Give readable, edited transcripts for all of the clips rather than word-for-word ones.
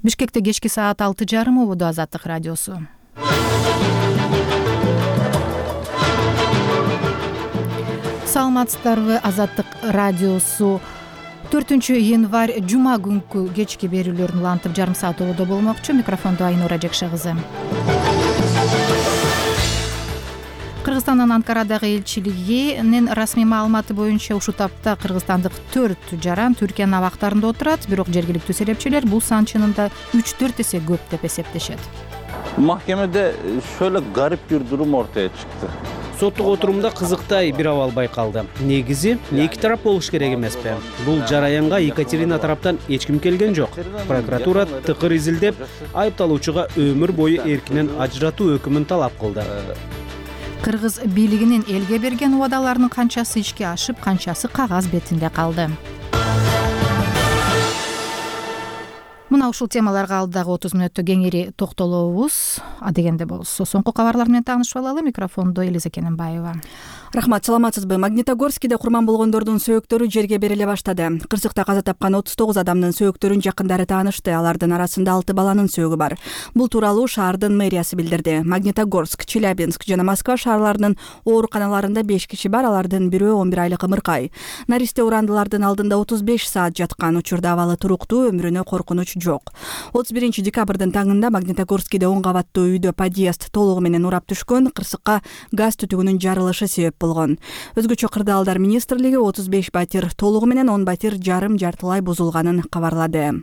Бишкекте кечки саат 6:30 убуду Азаттык радиосу. Саламатсыздарбы, Азаттык радиосу 4-январь жума күнкү кечки берүүлөрүн улантып жарым саат убудо болмокчу. Микрофондо Айнура Жекше кызы. Кыргызстандын Анкарадагы элчилигинин расмий маалыматы боюнча ушул тапта кыргызстандык 4 жаран Түркиянын абактарында отурат, бирок жергиликтүү серепчилер бул сан чынында 3-4 эсе көп деп эсептешет. Mahkemede şöyle garip bir durum ortaya çıktı. Соттук отурумда кызыктай бир абал байкалды. Негизи эки тарап болуш керек эмеспи? Бул жараянга Екатерина тараптан эч ким келген жок. Прокуратура тыкыр изилдеп, айыпталуучуга өмүр бою эркинен ажыратуу өкүмүн талап кылды. Кыргыз бийлигинин элге берген убадаларынын канчасы ишке ашып, канчасы кагаз бетинде калды. Мына ушул темаларга алдыдагы 30 мүнөттө кеңири токтолобуз. Адегенде болсо соңку кабарлар менен таанышып алалы. Микрофондо Элиза Кененбаева. Рахмат, саламатсызбы? Магнитогорскиде курман болгондордун сөөктөрү жерге бериле баштады. Кырсыкта каза тапкан 39 адамдын сөөктөрүн жакындары таанышты. Алардын арасында 6 баланын сөөгү бар. Бул тууралуу шаардын мэриясы билдирди. Магнитогорск, Челябинск жана Москва шаарларынын ооруканаларында 5 киши бар. Алардын бирөө 11 айлык ымыркай. Наристе урандылардын алдында 35 саат жаткан. Учурда абалы туруктуу, өмүрүнө коркунуч жок. 31 декабрдын таңында Магнитогорскиде 10 кабаттуу үйдө подъезд толугу менен урап түшкөн. Кырсыкка газ түтүгүнүн жарылышы себеп болгон. Өзгөчө кырдаалдар министрлиги 35 батир толугу менен 10 батир жартылай бузулганын кабарлады.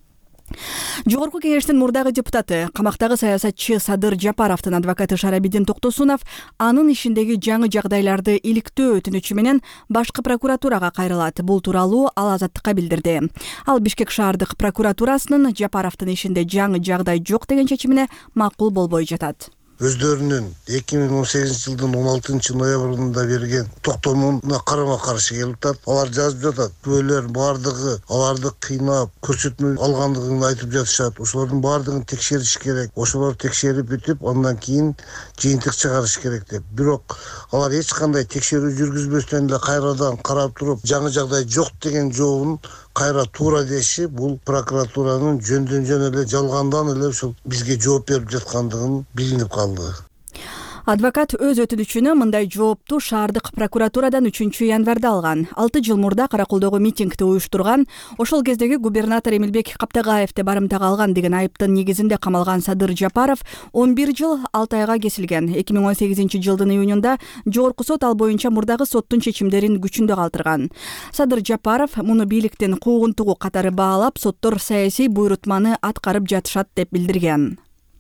Жогорку кеңештин мурдагы депутаты, камактагы саясатчы Садыр Жапаровдун адвокаты Шарабидин Токтосунов анын ишиндеги жаңы жагдайларды иликтөө өтүнүчү менен башкы прокуратурага кайрылат. Бул тууралуу ал Азаттыкка билдирди. Ал Бишкек шаардык прокуратурасынын Жапаровдун ишинде жаңы жагдай жок деген чечимине макул болбой жатат. Өздөрүнүн 2018 жылдын 16 ноябрында берген токтомуна карама каршы келип атат. Алар жазып жатат. Күбөлөр бардыгы аларды кыйнап, көрсөтмө алгандыгын айтып жатышат. Ошолордун бардыгын текшериш керек. Ошолорду текшерип бүтүп, андан кийин жыйынтык чыгарыш керек деп. Бирок алар эч кандай текшерүү жүргүзбөстөн эле кайрадан карап туруп, жаңы жагдай жок деген жообун кайра туура деши, бул прокуратуранын жөндөн эле жалгандан эле ушул бизге жооп берип жаткандыгын билинип калды. Адвокат өз өтүнүчүнү мындай жоопту шаардык прокуратурадан 3 январда алган. 6 жыл мурда Каракулдогу митингди уюштурган, ошол кездеги губернатор Эмилбек Каптагаевди барымтага алган деген айыптын негизинде камалган Садыр Жапаров 11 жыл 6 айга кесилген. 2018 жылдын июнунда жогорку сот ал боюнча мурдагы соттун чечимдерин күчүндө калтырган. Садыр Жапаров муну бийликтин куугунтугу катары баалап, соттор саясий буйрутманы аткарып жатышат деп билдирген.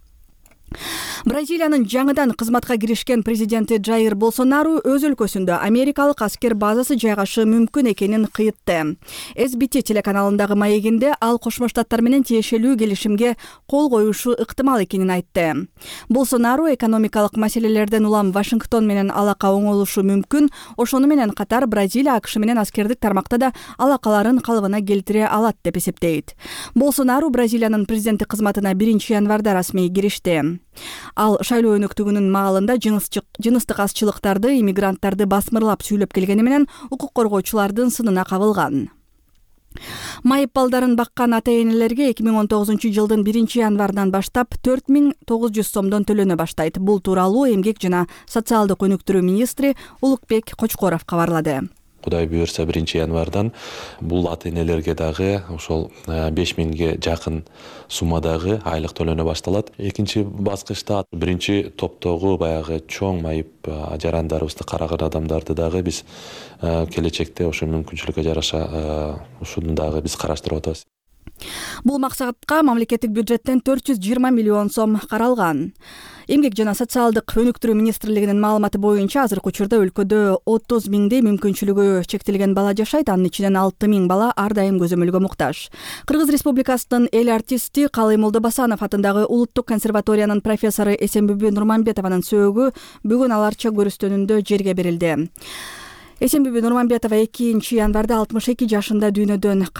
Бразилиянын жаңыдан кызматка киришкен президенти Джаир Болсонару өз өлкөсүндө америкалык аскер базасы жайгашы мүмкүн экенин кыйтты. SBT телеканалындагы маегинде ал Кошмо Штаттар менен тиешелүү келишимге кол коюшу ыктымал экенин айтты. Болсонару экономикалык маселелерден улам Вашингтон менен алака оңолушу мүмкүн, ошону менен катар Бразилия АКШ менен аскердик тармакта да алакаларын калыбына келтире алат деп эсептейт. Болсонару Бразилиянын президенттик кызматына 1 январда расмий киришти. Ал шайлоо өнөктүгүнүн маалында жыныстык азчылыктарды, иммигранттарды басмырлап сүйлөп келгени менен укук коргоочулардын сынына кабылган. Майып балдарын баккан ата-энелерге 2019 жылдын 1 январдан баштап 4900 сомдон төлөнө баштайт. Бул тууралуу Эмгек жана социалдык өнүктүрүү министри Улукбек Кочкоров кабарлады. Кудай буйрса 1 январдан бул ата-энелерге дагы ошол 5000ге жакын суммадагы айлык төлөнө башталат. Экинчи баскычта биринчи топтогу баягы чоң майып жарандарыбызды караган адамдарды дагы биз келечекте ошо мүмкүнчүлүккө жараша ушуну дагы биз караштырып атабыз. Бул максатка мамлекеттик бюджеттен 420 миллион сом каралган. Эмгек жана социалдык өнүктүрүү министрлигинин маалыматы боюнча азыркы учурда өлкөдө 30 миңдей мүмкүнчүлүгү чектелген бала жашайт. Анын ичинен 6 миң бала ар дайым көзөмөлгө муктаж. Кыргыз Республикасынын эл артисти Калый Молдобасанов атындагы Улуттук консерваториянын профессору Эсенбүбү Нурманбетованын сөөгү бүгүн аларча көрүстөнүндө жерге берилди. Эсенбүбү Нурманбетова 2 январда 62 жашында дүйнөдөн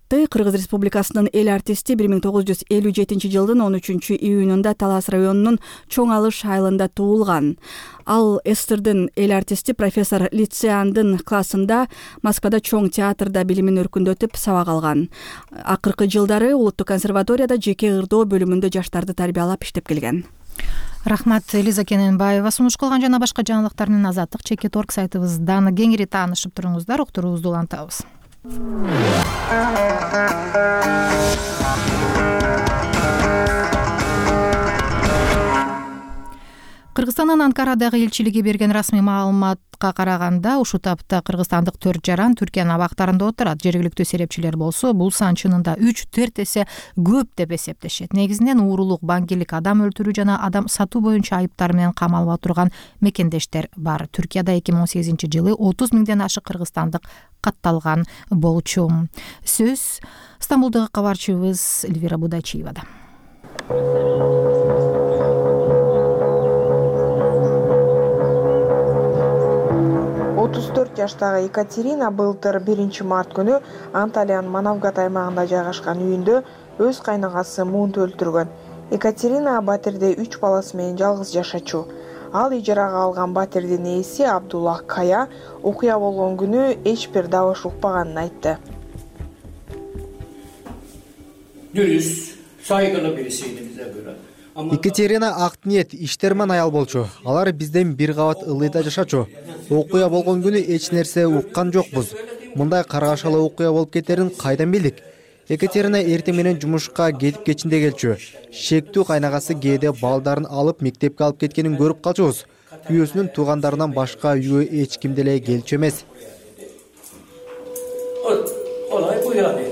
айтты. Кыргыз Республикасынын эл артисти 1957-жылдын 13-июнунда Талас районунун Чоң Алыш айылында туулган. Ал эстрдин эл артисти профессор лицеяндын классында Москвада Чоң театрда билимин өркүндөтүп сабак алган. Акыркы жылдары Улуттук консерваторияда жеке ырдоо бөлүмүндө жаштарды тарбиялап иштеп келген. Рахмат, Лиза Кененбаева. Сунуш кылган жана башка жаңылыктар менен Азаттык Чекит.орг сайтыбыздан кеңири таанышып туруңуздар. Уктуруубузду улантабыз. Кыргызстандын Анкарадагы элчилиги берген расмий маалыматка караганда, ушул тапта кыргызстандык 4 жаран Түркиянын абактарында отурат. Жергиликтүү серепчилер болсо, бул сан чынында 3-4 эсе көп деп эсептешет. Негизинен уурулук, баңгелик, адам өлтүрүү жана адам сатуу боюнча айыптар менен камалып отурган мекендештер бар. Түркияда 2018-жылы 30 миңден ашык кыргызстандык катталган болчу. Сөз Стамбулдагы кабарчыбыз Эльвира Будайчиевада. 34 жаштагы Екатерина былтыр 1-март күнү Анталиянын Манавгат аймагында жайгашкан үйүндө өз кайнагасы муунту өлтүргөн. Екатерина батирде 3 баласы менен жалгыз жашачу. Ал ижарага алган батирдин ээси Абдуллах Кая окуя болгон күнү эч бир добуш укпаганын айтты. Dürüst, saygılı birisiydi bize göre. Екатерина Актниет иштерман аял болчу. Алар бизден бир кабат ылдыйда жашачу. Окуя болгон күнү эч нерсе уккан жокпуз. Мындай каргашалы окуя болуп кетерин кайдан билдик? Екатерина эртең менен жумушка кетип кечинде келчү. Шектүү кайнагасы кээде балдарын алып мектепке алып кеткенин көрүп калчубуз. Күйөөсүнүн туугандарынан башка үйгө эч ким деле келчү эмес. Olay bu yani.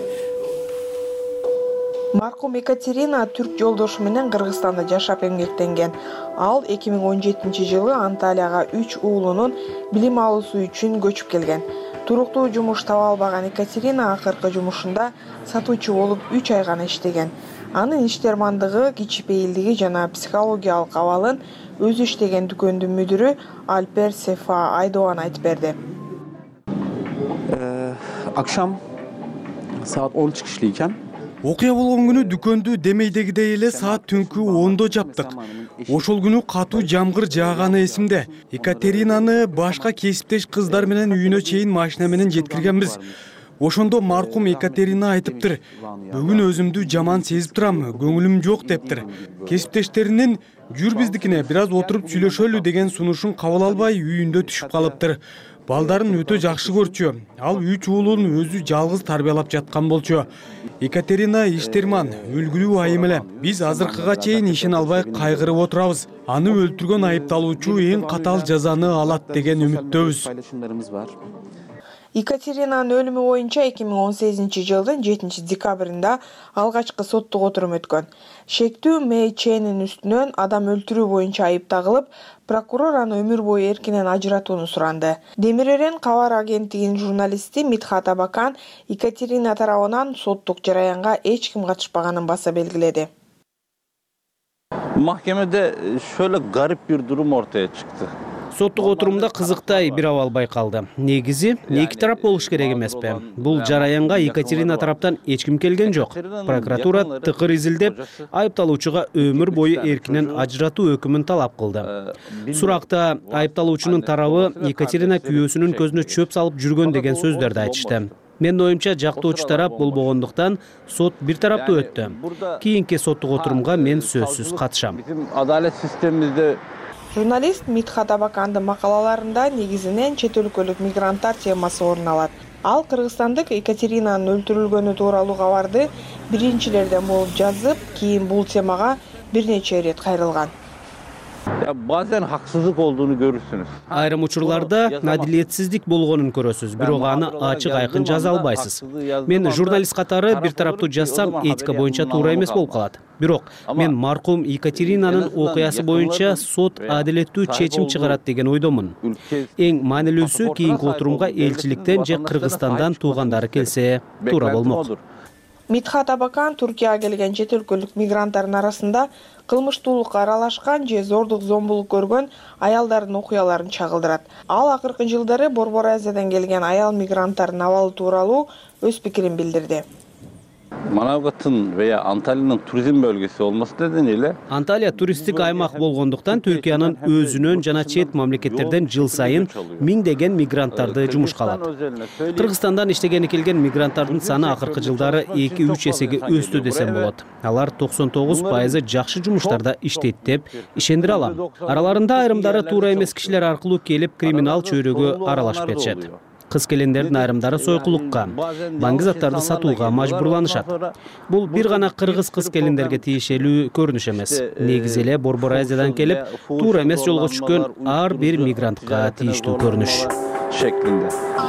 Маркум Екатерина түрк жолдошу менен Кыргызстанда жашап эмгектенген. Ал 2017-жылы Анталияга 3 уулунун билим алуусу үчүн көчүп келген. Туруктуу жумуш таба албаган Екатерина акыркы жумушунда сатуучу болуп 3 ай гана иштеген. Анын иштермандыгы, кичипейилдиги жана психологиялык абалын өзү иштеген дүкөндүн мүдүрү Альпер Сефа Айдоан айтып берди. Akşam saat 13 kişiyken окуя болгон күнү дүкөндү демейдегидей эле саат түнкү 10-до жаптык. Ошол күнү катуу жамгыр жааганы эсимде. Екатеринаны башка кесиптеш кыздар менен үйүнө чейин машина менен жеткиргенбиз. Ошондо маркум Екатерина айтыптыр: "Бүгүн өзүмдү жаман сезип турам, көңүлүм жок" дептир. Кесиптештеринин "Жүр биздикине бир аз отуруп сүйлөшөлү" деген сунушун кабыл албай үйүндө түшүп калыптыр. Балдарын өтө жакшы көрчү. Ал 3 уулун өзү жалгыз тарбиялап жаткан болчу. Екатерина иштерман, өлгүлүү айым эле. Биз азыркыга чейин ишен албай кайгырып отурабыз. Аны өлтүргөн айыпталуучу эң катаал жазаны алат деген үмүттөбүз. Екатеринанын өлүмү боюнча 2018-жылдын 7-декабрында алгачкы соттук отурум өткөн. Шектүү Мэй Ченин үстүнөн адам өлтүрүү боюнча айып тагылып, прокурор аны өмүр бою эркинен ажыратууну суранды. Демирөрен кабар агенттигинин журналисти Митхат Абакан Екатерина тарабынан соттук жараянга эч ким катышпаганын баса белгиледи. Mahkemede şöyle garip bir durum ortaya çıktı. Соттук отурумда кызыктай бир абал байкалды. Негизи эки тарап болуш керек эмеспи. Бул жараянга Екатерина тараптан эч ким келген жок. Прокуратура тыкыр изилдеп, айыпталуучуга өмүр бою эркинен ажыратуу өкүмүн талап кылды. Суракта айыпталуучунун тарабы Екатерина күйөөсүнүн көзүнө чөп салып жүргөн деген сөздөрдү айтышты. Менин оюмча жактоочу тарап болбогондуктан сот бир тараптуу өттү. Кийинки соттук отурумга мен сөзсүз катышам. Bizim adalet sistemimizde Журналист Митхат Абакандын макалаларында негизинен чет өлкөлүк мигранттар темасы орун алат. Ал кыргызстандык Екатеринанын өлтүрүлгөнү тууралуу кабарды биринчилерден болуп жазып, кийин бул темага бир нече ирет кайрылган. bazen haksızlık olduğunu görürsünüz. Айрым учурларда адилетсиздик болгонун көрөсүз, бирок аны ачык айкын жаза албайсыз. Мен журналист катары бир тараптуу жазсам, этика боюнча туура эмес болуп калат. Бирок мен маркум Екатеринанын окуясы боюнча сот адилеттүү чечим чыгарат деген ойдомун. Эң маанилүүсү кийинки отурумга элчиликтен же Кыргызстандан туугандары келсе туура болмок. Митхат Абакан Туркияга келген чет өлкөлүк мигранттардын арасында кылмыштуулукка аралашкан же зордук зомбулук көргөн аялдардын окуяларын чагылдырат. Ал акыркы жылдары Борбор Азиядан келген аял мигранттардын абалы тууралуу өз пикирин билдирди. Manavgat'ın veya Antalya'nın turizm bölgesi olması nedeniyle Анталия туристтик аймак болгондуктан Түркиянын өзүнөн жана чет мамлекеттерден жыл сайын миңдеген мигранттарды жумушка алат. Кыргызстандан иштегени келген мигранттардын саны акыркы жылдары 2-3 эсеге өстү десем болот. Алар 99% жакшы жумуштарда иштейт деп ишендире алам. Араларында айрымдары туура эмес кишилер аркылуу келип криминал чөйрөгө аралашып кетишет. Кыз келендердин айрымдары сойкулукка, баңгы заттарды сатууга мажбурланышат. Бул бир гана кыргыз кыз келендерге тиешелүү көрүнүш эмес. Негизи эле Борбор Азиядан келип, туура эмес жолго түшкөн ар бир мигрантка тийиштүү көрүнүш şeklinde.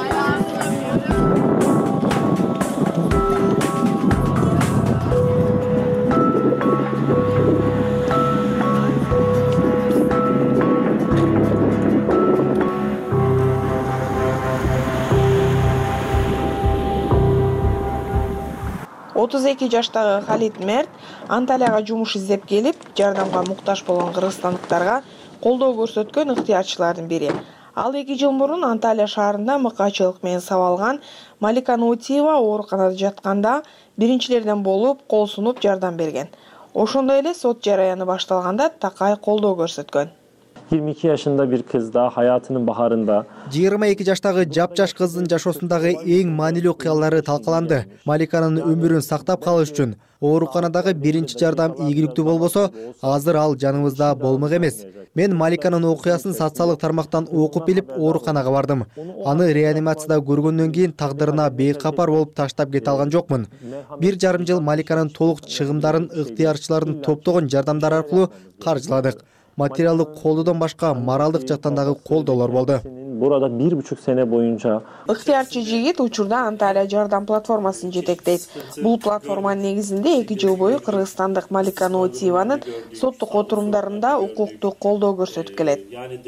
32 жаштагы Халид Мерт Анталияга жумуш издеп келип, жардамга муктаж болгон кыргызстандыктарга колдоо көрсөткөн ыктыярчылардын бири. Ал 2 жыл мурун Анталия шаарында мыкаачылык менен сабалган Малика Нутиева ооруканада жатканда биринчилерден болуп кол сунуп жардам берген. Ошондой эле сот жараяны башталганда такай колдоо көрсөткөн. 22 yaşında bir kız da hayatının baharında 22 жаштагы жапжаш кыздын жашоосундагы эң маанилүү окуялары талкаланды. Маликанын өмүрүн сактап калыш үчүн ооруканадагы биринчи жардам ийгиликтүү болбосо, азыр ал жаныбызда болмок эмес. Мен Маликанын окуясын социалдык тармактан окуп билип ооруканага бардым. Аны реанимацияда көргөндөн кийин тагдырына бейкапар болуп таштап кете алган жокмун. 1,5 жыл Маликанын толук чыгымдарын ыктыярчылардын топтогон жардамдары аркылуу каржыладык. Материалдык колдоодон башка моралдык жактан дагы колдоолор болду. Burada 1,5 sene boyunca ыктыярчы жигит учурда Анталия жардам платформасын жетектейт. Бул платформанын негизинде 2 жыл бою кыргызстандык Малика Нутиеванын соттук отурумдарында укуктук колдоо көрсөтүп келет.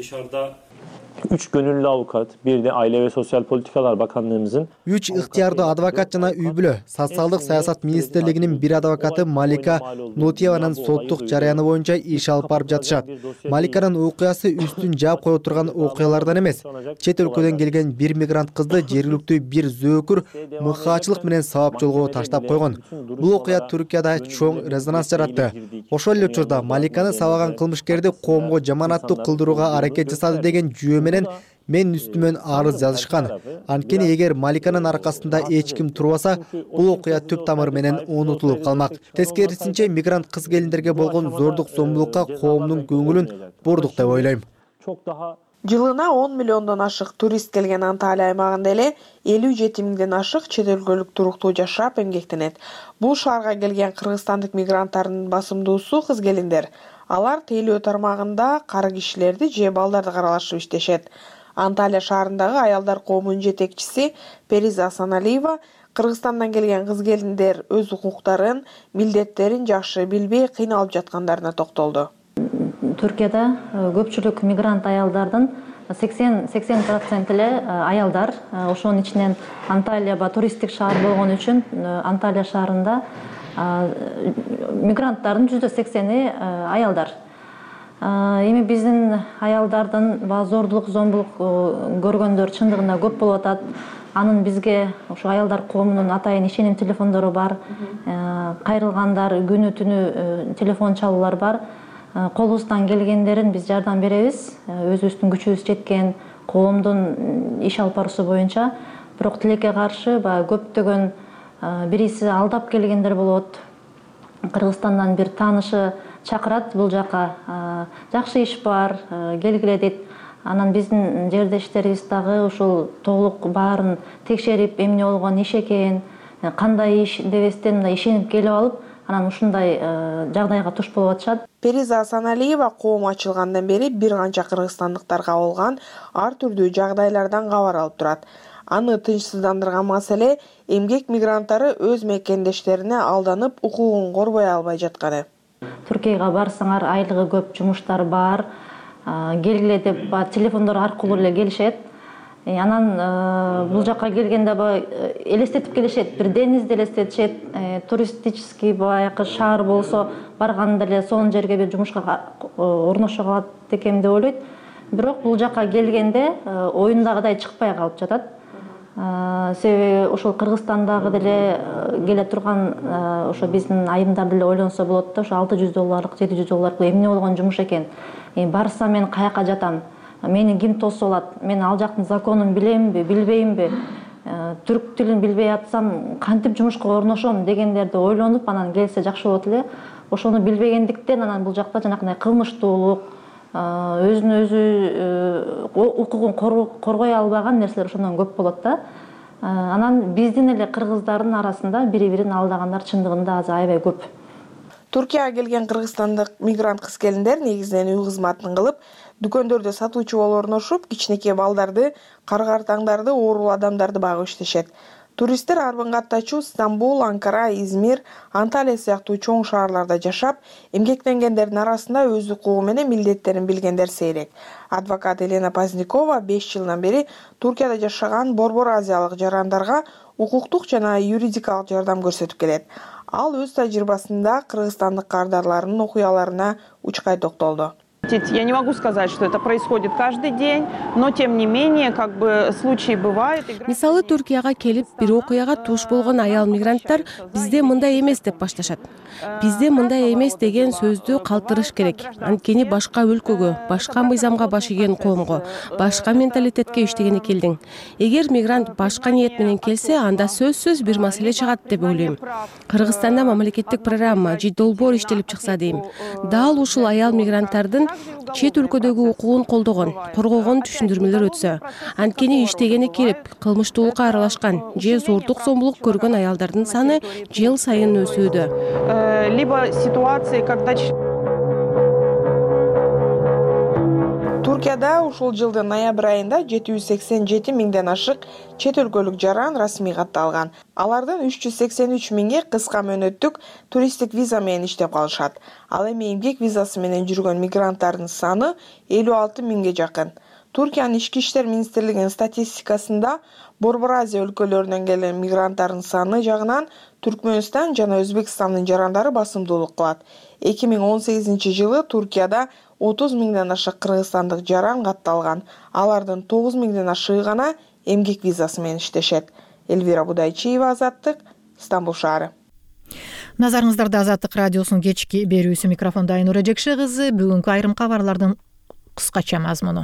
3 gönüllü avukat, bir de Aile ve Sosyal Politikalar Bakanlığımızın 3 ыктыярдуу адвокат жана үй-бүлө, социалдык саясат министрлигинин бир адвокаты Малика Нутиеванын соттук жараяны боюнча иш алып барып жатышат. Маликанын окуясы үстүн жаап кое турган окуялардан эмес. Чет өлкөдөн келген бир мигрант кызды жергиликтүү бир зөөкүр мыкаачылык менен сабап жолго таштап койгон. Бул окуя Түркияда чоң резонанс жаратты. Ошол эле учурда Маликаны сабаган кылмышкерди коомго жаманаттуу кылдырууга аракет жасады деген жүйө менен мен үстүмөн арыз жазышкан. Анткени эгер Маликанын аркасында эч ким турбаса, бул окуя түп тамыр менен унутулуп калмак. Тескерисинче мигрант кыз келиндерге болгон зордук зомбулукка коомдун көңүлүн бурдук деп ойлойм. Жылына 10 миллиондон ашык турист келген Анталия аймагында эле 57 миңден ашык чет өлкөлүк туруктуу жашап эмгектенет. Бул шаарга келген кыргызстандык мигранттардын басымдуусу кыз келиндер. Алар тейлөө тармагында кары кишилерди же балдарды каралашып иштешет. Анталия шаарындагы аялдар коомунун жетекчиси Периза Асаналиева Кыргызстандан келген кыз келиндер өз укуктарын, милдеттерин жакшы билбей кыйналып жаткандарына токтолду. Түркияда көпчүлүк мигрант аялдардын 80% эле аялдар. Ошонун ичинен Анталия туристтик шаар болгон үчүн Анталия шаарында мигранттардын 80%-и аялдар. Эми биздин аялдардын зордулук, зомбулук көргөндөр чындыгында көп болуп атат. Анын бизге ошо аялдар коомунун атайын ишеним телефондору бар. Кайрылгандар күнү түнү телефон чалуулар бар. Колубуздан келгендерин биз жардам беребиз. Өзүбүздүн күчүбүз жеткен коомдун иш алып баруусу боюнча. Бирок тилекке каршы көптөгөн бириси алдап келгендер болот. Кыргызстандан бир таанышы чакырат бул жака. Жакшы иш бар, келгиле дейт. Анан биздин жердештерибиз дагы ушул толук баарын текшерип, эмне болгон иш экен, кандай иш дебестен мындай ишенип келип алып, анан ушундай жагдайга туш болуп атышат. Периза Асаналиева коом ачылгандан бери бир канча кыргызстандыктарга болгон ар түрдүү жагдайлардан кабар алып турат. Аны тынчсыздандырган маселе эмгек мигранттары өз мекендештерине алданып укугун корбой албай жатканы. Түркияга барсаңар айлыгы көп, жумуштар бар. Келгиле деп телефондор аркылуу эле келишет. Анан бул жакка келгенде элестетип келишет, бир денизди элестетишет, туристический баягы шаар болсо барганда эле сонун жерге бир жумушка орношо калат экен деп ойлойт. Бирок бул жакка келгенде оюндагыдай чыкпай калып жатат. Себеби ошол Кыргызстандагы деле келе турган ошо биздин айымдар деле ойлонсо болот да, ошо $600, $700 эмне болгон жумуш экен. Барсам мен каяка жатам? Мени ким тосуп алат? Мен ал жактын законун билемби, билбеймби? Түрк тилин билбей атсам кантип жумушка орношом дегендерди ойлонуп, анан келсе жакшы болот эле. Ошону билбегендиктен анан бул жакта жанакындай кылмыштуулук, өзүнүн өзү укугун коргой албаган нерселер ошондон көп болот да. Анан биздин эле кыргыздардын арасында бири-бирин алдагандар чындыгында азыр аябай көп. Туркияга келген кыргызстандык мигрант кыз-келиндер негизинен үй кызматын кылып, дүкөндөрдө сатуучу болуп орношуп, кичинекей балдарды, кар-картаңдарды, оорулуу адамдарды багып иштешет. Туристтер арбан каттачу Стамбул, Анкара, Измир, Анталия сыяктуу чоң шаарларда жашап, эмгектенгендердин арасында өз укугу менен милдеттерин билгендер сейрек. Адвокат Елена Пазникова 5 жылдан бери Туркияда жашаган борбор азиялык жарандарга укуктук жана юридикалык жардам көрсөтүп келет. Ал өз тажрыйбасында кыргызстандык кардарларынын окуяларына учкай токтолду. Я не могу сказать, что это происходит каждый день, но тем не менее, случаи бывают. Мисалы Туркияга келип, бир окуяга туш болгон аял мигранттар бизде мындай эмес деп башташат. Бизде мындай эмес деген сөздү калтырыш керек. Анткени башка өлкөгө, башка мыйзамга баш ийген коомго, башка менталитетке иштегени келдиң. Эгер мигрант башка ниет менен келсе, анда сөзсүз бир маселе чыгат деп ойлойм. Кыргызстанда мамлекеттик программа, долбоор иштелип чыкса дейм. Дал ушул аял мигранттардын чет өлкөдөгү укугун колдогон, коргогон түшүндүрмөлөр өтсө, анткени иштегени келип, кылмыштуулукка аралашкан же зордук зомбулук көргөн аялдардын саны жыл сайын өсүүдө. Либо ситуации, когда Туркияда ушул жылдын ноябрь айында 787 миңден ашык чет өлкөлүк жаран расмий катталган. Алардын 383 миңи кыска мөөнөттүк туристтик виза менен иштеп калышат. Ал эми эмгек визасы менен жүргөн мигранттардын саны 56 миңге жакын. Туркиянын ички иштер министрлигинин статистикасында Борбор Азия өлкөлөрүнөн келген мигранттардын саны жагынан Түркмөнстан жана Өзбекстандын жарандары басымдуулук кылат. 2018 жылы Туркияда 30 миңден ашык кыргызстандык жаран катталган. Алардын 9 миңден ашыгы гана эмгек визасы менен иштешет. Эльвира Будайчиева, Азаттык, Стамбул шаары. Назарыңыздарда Азаттык радиосунун кечки берүүсү, микрофондо Айнура Жекше кызы. Бүгүнкү айрым кабарлардын кыскача мазмуну.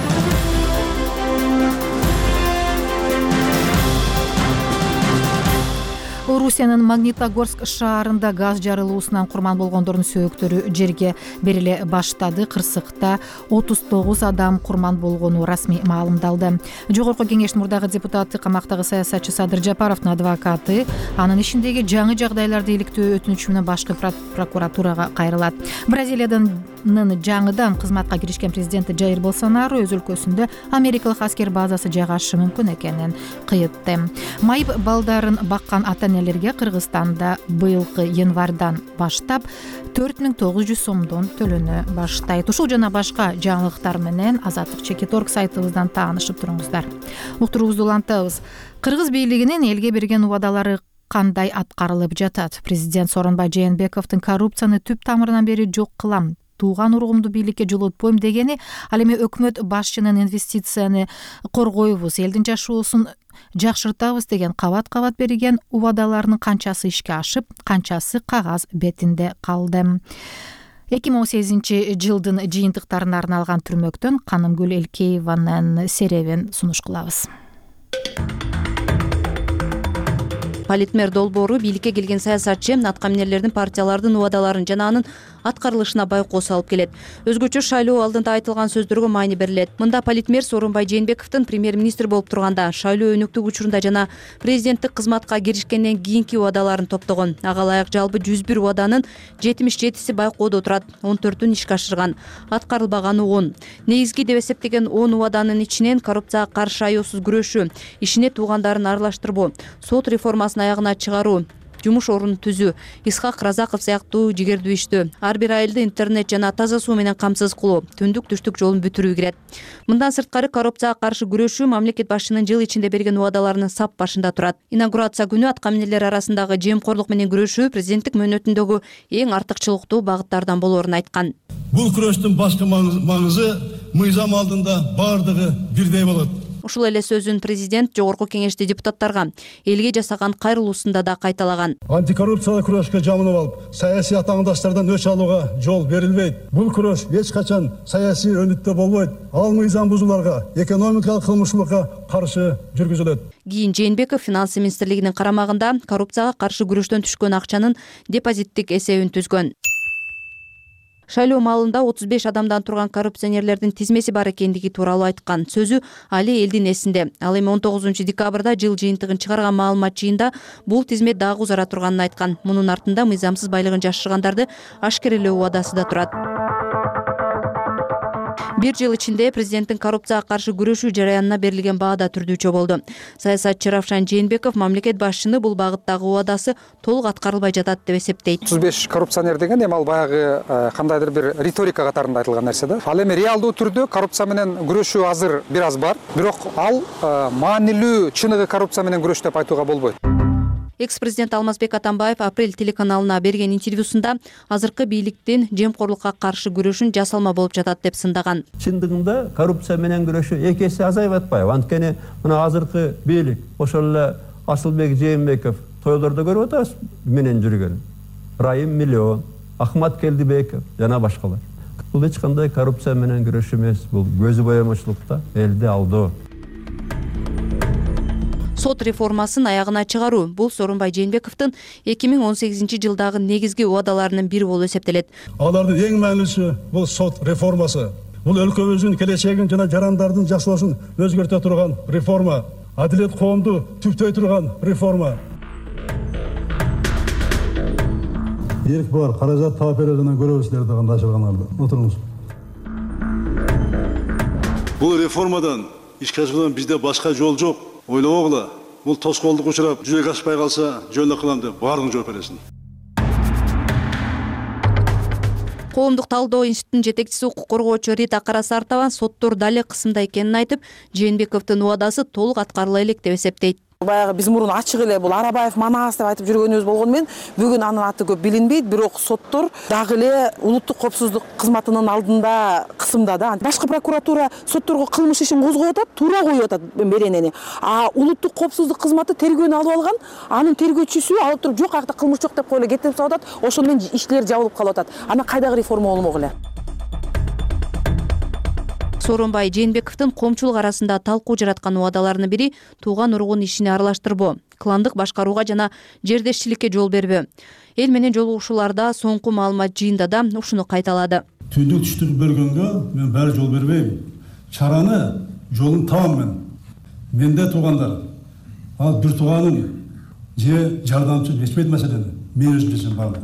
Орусиянын Магнитогорск шаарында газ жарылуусунан курман болгондордун сөөктөрү жерге бериле баштады. Кырсыкта 39 адам курман болгону расмий маалымдалды. Жогорку кеңештин мурдагы депутаты, камактагы саясатчы Садыр Жапаровдун адвокаты анын ишиндеги жаңы жагдайларды иликтөө өтүнүчү менен башкы прокуратурага кайрылат. Бразилиянын жаңыдан кызматка киришкен президенти Жаир Болсонaro өз өлкөсүндө америкалык аскер базасы жайгашышы мүмкүн экенин кыйытты. Майып балдарын баккан ата-энелерге Кыргызстанда быйылкы январдан баштап 4900 сомдон төлөнө баштайт. Ушул жана башка жаңылыктар менен Азаттык.org сайтыбыздан таанышып туруңуздар. Уктуруубузду улантабыз. Кыргыз бийлигинин элге берген убадалары кандай аткарылып жатат? Президент Сооронбай Жээнбековдун коррупцияны түп тамырынан бери жок кылам, тууган уругумду бийликке жолотпойм дегени, ал эми өкмөт башчынын инвестицияны коргойбуз, элдин жашоосун жакшыртабыз деген кабат-кабат берген убадаларынын канчасы ишке ашып, канчасы кагаз бетинде калды. 2018 жылдын жыйынтыктарына арналган түрмөктөн Канымгүл Элкееванын серебин сунуш кылабыз. Политмер долбоору бийликке келген саясатчы аткаминерлердин партиялардын убадаларын жана анын аткарылышына байкоо салып келет. Өзгөчө шайлоо алдында айтылган сөздөргө маани берилет. Мында политмер Сооронбай Жээнбековдун премьер-министр болуп турганда, шайлоо өнүктүк учурунда жана президенттик кызматка киришкенден кийинки убадаларын топтогон. Ага ылайык жалпы 101 убаданын 77си байкоодо турат, 14-ün ишке ашырган, аткарылбаганы 10. Негизги деп эсептеген 10 убаданын ичинен коррупцияга каршы аяосуз күрөшүү, ишине туугандарын аралаштырбоо, сот реформасын аягына чыгаруу, жумуш орун түзүү, Исхак Разаков сыяктуу жигердүү иштөө, ар бир айылды интернет жана таза суу менен камсыз кылуу, түндүк-түштүк жолун бүтүрүү кирет. Мындан сырткары коррупцияга каршы күрөшүү мамлекет башчынын жыл ичинде берген убадаларынын сап башында турат. Инаугурация күнү аткаминерлер арасындагы жемкорлук менен күрөшүү президенттик мөөнөтүндөгү эң артыкчылыктуу багыттардан болоорун айткан. Бул күрөштүн башкы маңызы мыйзам алдында бардыгы бирдей болот. Ушул эле сөзүн президент Жогорку Кеңеште депутаттарга элге жасаган кайрылуусунда да кайталаган. Антикоррупцияга күрөшкө жамынып алып, саясий атаңдаштардан өч алууга жол берилбейт. Бул күрөш эч качан саясий өнүттө болбойт. Ал мыйзам бузууларга, экономикалык кылмыштуулукка каршы жүргүзүлөт. Кийин Жээнбеков финансы министрлигинин карамагында коррупцияга каршы күрөштөн түшкөн акчанын депозиттик эсебин түзгөн. Шайлоо маалында 35 адамдан турган коррупционерлердин тизмеси бар экендиги тууралуу айткан сөзү али элдин эсинде. Ал эми 19 декабрда жыл жыйынтыгын чыгарган маалымат жыйында бул тизмет дагы узара турганын айткан. Мунун артында мыйзамсыз байлыгын жашыргандарды ашкерелөө убадасы да турат. Бир жыл ичинде президенттин коррупцияга каршы күрөшүү жараянына берилген баа да түрдүүчө болду. Саясатчы Равшан Жээнбеков мамлекет башчыны бул багыттагы убадасы толук аткарылбай жатат деп эсептейт. 35 коррупционер деген эми ал баягы кандайдыр бир риторика катарында айтылган нерсе да. Ал эми реалдуу түрдө коррупция менен күрөшүү азыр бир аз бар, бирок ал маанилүү чыныгы коррупция менен күрөш деп айтууга болбойт. Экс-президент Алмазбек Атамбаев Апрель телеканалына берген интервьюсунда азыркы бийликтин жемкорлукка каршы күрөшүн жасалма болуп жатат деп сындаган. Чындыгында коррупция менен күрөшүү эки эсе азайып атпайбы? Анткени мына азыркы бийлик ошол эле Асылбек Жээнбеков тойлордо көрүп атабыз менен жүргөн. Райым Миллион, Ахмат Келдибеков жана башкалар. Бул эч кандай коррупция менен күрөшүү эмес, бул көзү боямачылыкта элди алдоо. Сот реформасын аягына чыгаруу бул Сооронбай Жээнбековдун 2018 жылдагы негизги убадаларынын бири болуп эсептелет. Алардын эң маанилүүсү бул сот реформасы. Бул өлкөбүздүн келечегин жана жарандардын жашоосун өзгөртө турган реформа, адилет коомду түптөй турган реформа. Эрк бар, каражат таап берүүдөн көрөбүзлөр деген дашырганарды. Отуруңуз. Бул реформадан ишкашыдан бизде башка жол жок. Ойлогула, бул тоскоолдук учурап, жүзөгө ашпай калса, жөнүнө кылам деп баарын жооп бересиң. Коомдук талдоо институтунун жетекчиси укук коргоочу Рита Карасартова соттор дали кысымда экенин айтып, Жээнбековдун убадасы толук аткарыла элек деп эсептейт. Баягы биз мурун ачык эле бул Арабаев Манас деп айтып жүргөнүбүз болгону менен бүгүн анын аты көп билинбейт, бирок соттор дагы эле улуттук коопсуздук кызматынын алдында кысымда да. Башкы прокуратура сотторго кылмыш ишин козгоп атат, туура коюп атат беренени. А улуттук коопсуздук кызматы тергөөнү алып алган, анын тергөөчүсү алып туруп жок акта кылмыш жок деп коюп кетип салып атат. Ошол менен иштер жабылып калып атат. Ана кайдагы реформа болмок эле. Сооронбай Жээнбековдун коомчулук арасында талкуу жараткан убадаларынын бири тууган уругун ишине аралаштырбоо, кландык башкарууга жана жердешчиликке жол бербөө. Эл менен жолугушууларда соңку маалымат жыйында да ушуну кайталады. Түндүк түштүк бергөнгө мен баары жол бербейм. Чараны жолун табам мен. Менде туугандар. Ал бир тууганым же жардамчы чечпейт маселени. Мен өзүм чечем баарын.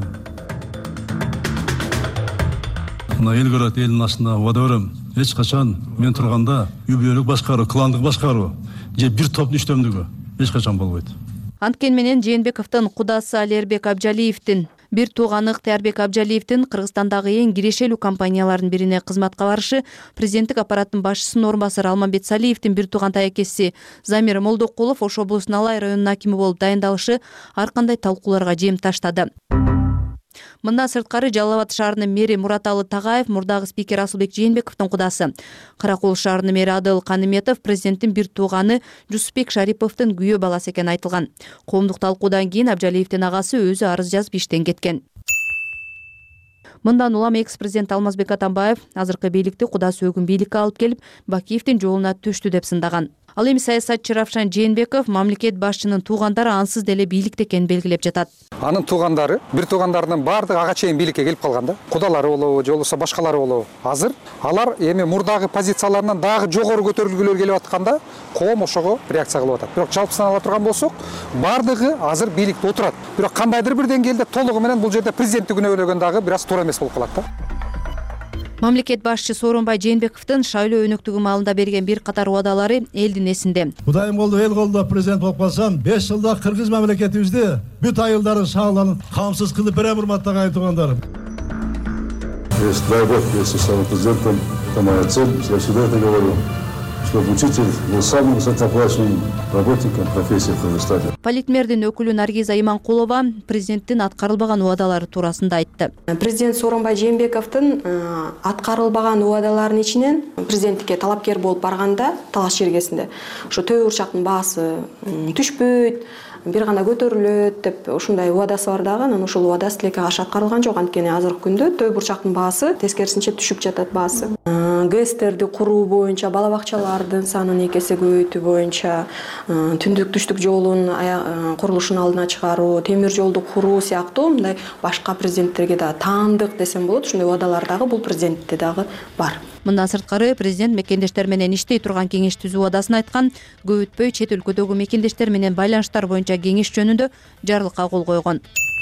Мына эл көрөт, элдин астында убада берем. Эч качан мен турганда үй бүлөлүк башкаруу, кландык башкаруу же бир топтун иштемдиги эч качан болбойт. Анткени менен Жээнбековдун кудасы Алербек Абжалиевдин, бир тууганы Ыктыярбек Абжалиевдин Кыргызстандагы эң кирешелүү компаниялардын бирине кызматка барышы, президенттик аппараттын башчысынын орун басары Алмамбет Салиевдин бир тууган таякеси Замир Молдокулов Ош облусунун Алай районунун акими болуп дайындалышы ар кандай талкууларга жем таштады. Мындан сырткары Жалал Абад шаарынын мэри Мураталы Тагаев мурдагы спикер Асылбек Жээнбековдун кудасы. Каракол шаарынын мэри Адыл Каныметов президенттин бир тууганы Жусупбек Шариповдун күйөө баласы экени айтылган. Коомдук талкуудан кийин Абжалиевдин агасы өзү арыз жазып иштен кеткен. Мындан улам экс-президент Алмазбек Атамбаев азыркы бийликти кудасы өгүн бийликке алып келип, Бакиевдин жолуна түштү деп сындаган. Ал эми саясатчы Равшан Жээнбеков мамлекет башчынын туугандары ансыз деле бийликте экенин белгилеп жатат. Анын туугандары, бир туугандарынын баардыгы ага чейин бийликке келип калган да. Кудалары болобу, же болбосо башкалары болобу. Азыр алар эми мурдагы позицияларынан дагы жогору көтөрүлгүлөр келип атканда, коом ошого реакция кылып атат. Бирок жалпысынан ала турган болсок, баардыгы азыр бийликте отурат. Бирок кандайдыр бир деңгээлде толугу менен бул жерде президентти күнөөлөгөн дагы бир аз туура эмес болуп калат да. Мамлекет башчы Сооронбай Жээнбековдун шайлоо өнөктүгү маалында берген бир катар убадалары элдин эсинде. Кудайым болду, эл колдо президент болуп калсам, 5 жылда кыргыз мамлекетибизде бүт айылдарын шааларын камсыз кылып берем, урматтаган туугандарым. Дай Бог, если стану президентом, это моя цель, я всегда это говорю. чтобы учитель был самым высокооплачиваемым работником профессии в Кыргызстане. Политмердин өкүлү Наргиза Иманкулова президенттин аткарылбаган убадалары туурасында айтты. Президент Сооронбай Жээнбековдун аткарылбаган убадаларынын ичинен президенттикке талапкер болуп барганда Талаш жергесинде ошо төө урчактын баасы түшпөйт, бир гана көтөрүлөт деп ушундай убадасы бар дагы, анан ошол убадасы тилекке каршы аткарылган жок. Анткени азыркы күндө төө бурчактын баасы тескерисинче түшүп жатат баасы. ГЭСтерди куруу боюнча, бала бакчалардын санын 2 эсе көбөйтүү боюнча, түндүк түштүк жолун курулушун алдына чыгаруу, темир жолду куруу сыяктуу мындай башка президенттерге да таандык десем болот, ушундай убадалар дагы бул президентте дагы бар. Мындан сырткары президент мекендештер менен иштей турган кеңеш түзүү убадасын айткан, көп өтпөй чет өлкөдөгү мекендештер менен байланыштар боюнча кеңеш жөнүндө жарлыкка кол койгон.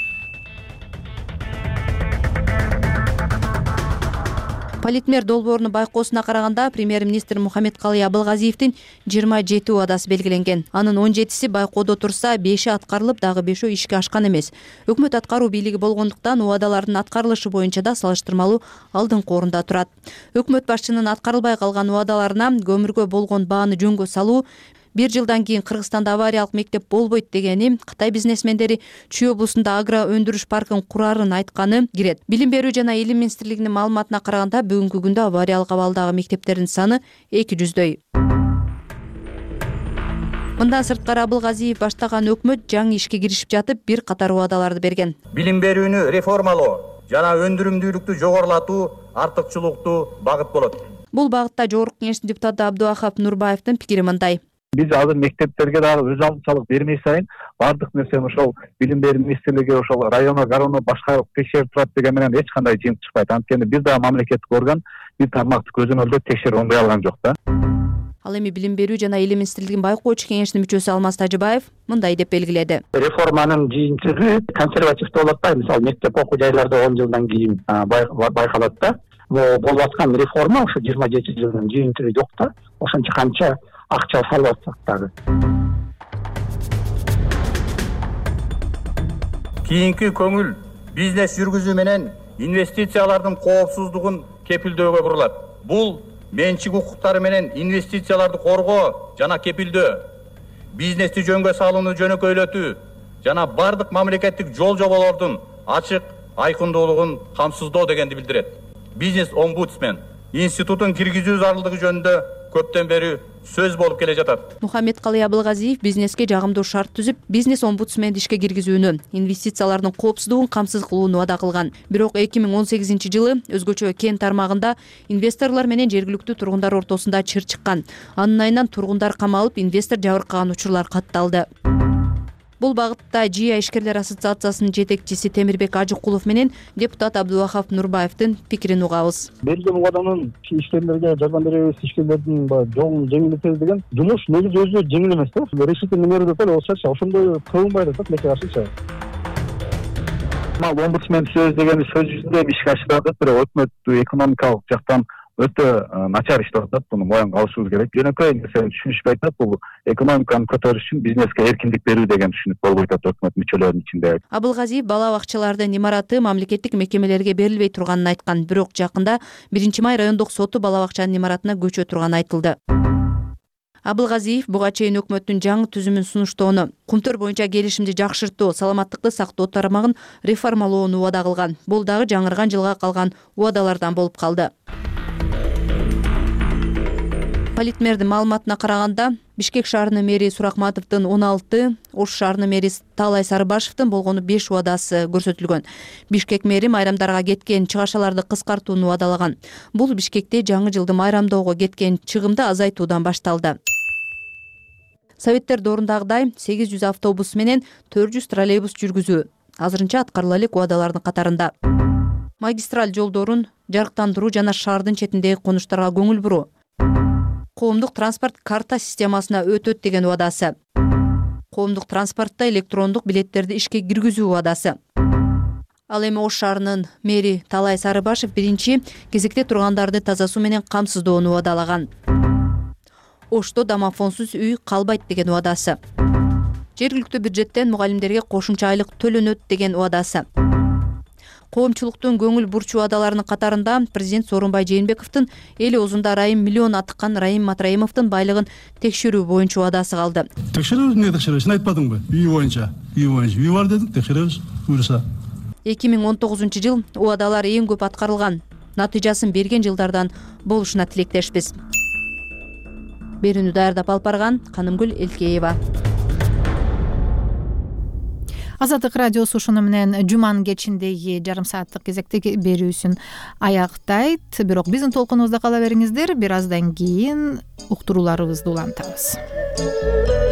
Политмер долбоорунун байкоосуна караганда премьер-министр Мухаммедкалый Абылгазиевдин 27 убадасы белгиленген. Анын 17си байкоодо турса, 5и аткарылып, дагы 5өө ишке ашкан эмес. Өкмөт аткаруу бийлиги болгондуктан убадалардын аткарылышы боюнча да салыштырмалуу алдыңкы орунда турат. Өкмөт башчынын аткарылбай калган убадаларына көмүргө болгон бааны жөнгө салуу, 1 жылдан кийин Кыргызстанда авариялык мектеп болбойт дегени, Кытай бизнесмендери Чүй облусунда агро өндүрүш паркын курарын айтканы кирет. Билим берүү жана илим министрлигинин маалыматына караганда, бүгүнкү күндө авариялык абалдагы мектептердин саны 200дөй. Мындан сырткары Абылгазиев баштаган өкмөт жаңы ишке киришип жатып, бир катар убадаларды берген. Билим берүүнү реформалоо жана өндүрүмдүүлүктү жогорулатуу артыкчылыктуу багыт болот. Бул багытта Жогорку Кеңештин депутаты Абдуахап Нурбаевдин пикири мындай. Биз азыр мектептерге дагы өз алдынчалык бермей сайын бардык нерсени ошол билим берүү министрлиги ошол районо башка текшерип турат деген менен эч кандай жыйынтык чыкпайт. Анткени бир дагы мамлекеттик орган бир тармакты көзөмөлдөп текшерип оңдой алган жок да. Ал эми билим берүү жана илим министрлигинин байкоочу кеңешинин мүчөсү Алмаз Тажыбаев мындай деп белгиледи. Реформанын жыйынтыгы консервативдүү болот да. Мисалы мектеп окуу жайларда 10 жылдан кийин байкалат да. Болуп аткан реформа ошо 27 жылдын жыйынтыгы жок да. Ошончо канча акча салып атсак дагы. Кийинки көңүл бизнес жүргүзүү менен инвестициялардын коопсуздугун кепилдөөгө бурулат. Бул менчик укуктары менен инвестицияларды коргоо жана кепилдөө, бизнести жөнгө салууну жөнөкөйлөтүү жана бардык мамлекеттик жол жоболордун ачык айкындуулугун камсыздоо дегенди билдирет. Бизнес омбудсмен институтун киргизүү зарылдыгы жөнүндө көптөн бери сөз болуп келе жатат. Мухаммедкалый Абылгазиев бизнеске жагымдуу шарт түзүп, бизнес омбудсменди ишке киргизүүнү, инвестициялардын коопсуздугун камсыз кылууну вада кылган. Бирок 2018-жылы өзгөчө кен тармагында инвесторлор менен жергиликтүү тургундар ортосунда чыр чыккан. Анын айынан тургундар камалып, инвестор жабыркаган учурлар катталды. Бул багытта ЖИА ишкерлер ассоциациясынын жетекчиси Темирбек Ажыкулов менен депутат Абдуахап Нурбаевдин пикирин угабыз. Берген убаданын ишкерлерге жардам беребиз, ишкерлердин жолун жеңилдетебиз деген жумуш негизи өзү жеңил эмес да. Решительный мера деп эле болсочу, ошондой кылынбай атат тилекке каршычы. Омбудсмен сөз дегени сөз жүзүндө ишке ашырат, бирок өкмөт экономикалык жактан өтө начар иштеп атат. Буну моюнга алышыбыз керек. Жөнөкөй нерсени түшүнүшпөй атат. Бул экономиканы көтөрүш үчүн бизнеске эркиндик берүү деген түшүнүк болбой атат өкмөт мүчөлөрүнүн ичинде. Абылгазиев бала бакчалардын имараты мамлекеттик мекемелерге берилбей турганын айткан, бирок жакында 1-Май райондук соту бала бакчанын имаратына көчө турганы айтылды. Абылгазиев буга чейин өкмөттүн жаңы түзүмүн сунуштоону, кумтөр боюнча келишимди жакшыртуу, саламаттыкты сактоо тармагын реформалоону убада кылган. Бул дагы жаңырган жылга калган убадалардан болуп калды. Политмердин маалыматына караганда, Бишкек шаарынын мэри Суракматовдун 16, Ош шаарынын мэри Талай Сарыбашевдин болгону 5 убадасы көрсөтүлгөн. Бишкек мэри майрамдарга кеткен чыгашаларды кыскартууну убадалаган. Бул Бишкекте жаңы жылды майрамдоого кеткен чыгымды азайтуудан башталды. Советтерди орундагыдай 800 автобус менен 400 троллейбус жүргүзүү азырынча аткарыла элек убадалардын катарында. Магистраль жолдорун жарыктандыруу жана шаардын четиндеги конуштарга көңүл буруу. Коомдук транспорт карта системасына өтөт деген убадасы. Коомдук транспортто электрондук билеттерди ишке киргизүү убадасы. Ал эми Ош шаарынын мэри Талай Сарыбашев 1-чи кезекте тургандарды таза суу менен камсыздоону убадалаган. Ошто домофонсуз үй калбайт деген убадасы. Жергиликтүү бюджеттен мугалимдерге кошумча айлык төлөнөт деген убадасы. Коомчулуктун көңүл бурчу убадаларынын катарында президент Сооронбай Жээнбековдун эл оозунда Райым миллион атыккан Райым Матраимовдун байлыгын текшерүү боюнча убадасы калды. Текшеребиз, эмне текшеребиз? Сен айтпадыңбы? Үй боюнча, үй бар дедиң, текшеребиз, буюрса. 2019 жыл убадалар эң көп аткарылган, натыйжасын берген жылдардан болушуна тилектешпиз. Берүүнү даярдап алып барган Канымгүл Элкеева. Азаттык радиосу ушуну менен жуманын кечиндеги жарым сааттык кезектеги берүүсүн аяктайт. Бирок биздин толкунубузда кала бериңиздер. Бир аздан кийин уктурууларыбызды улантабыз.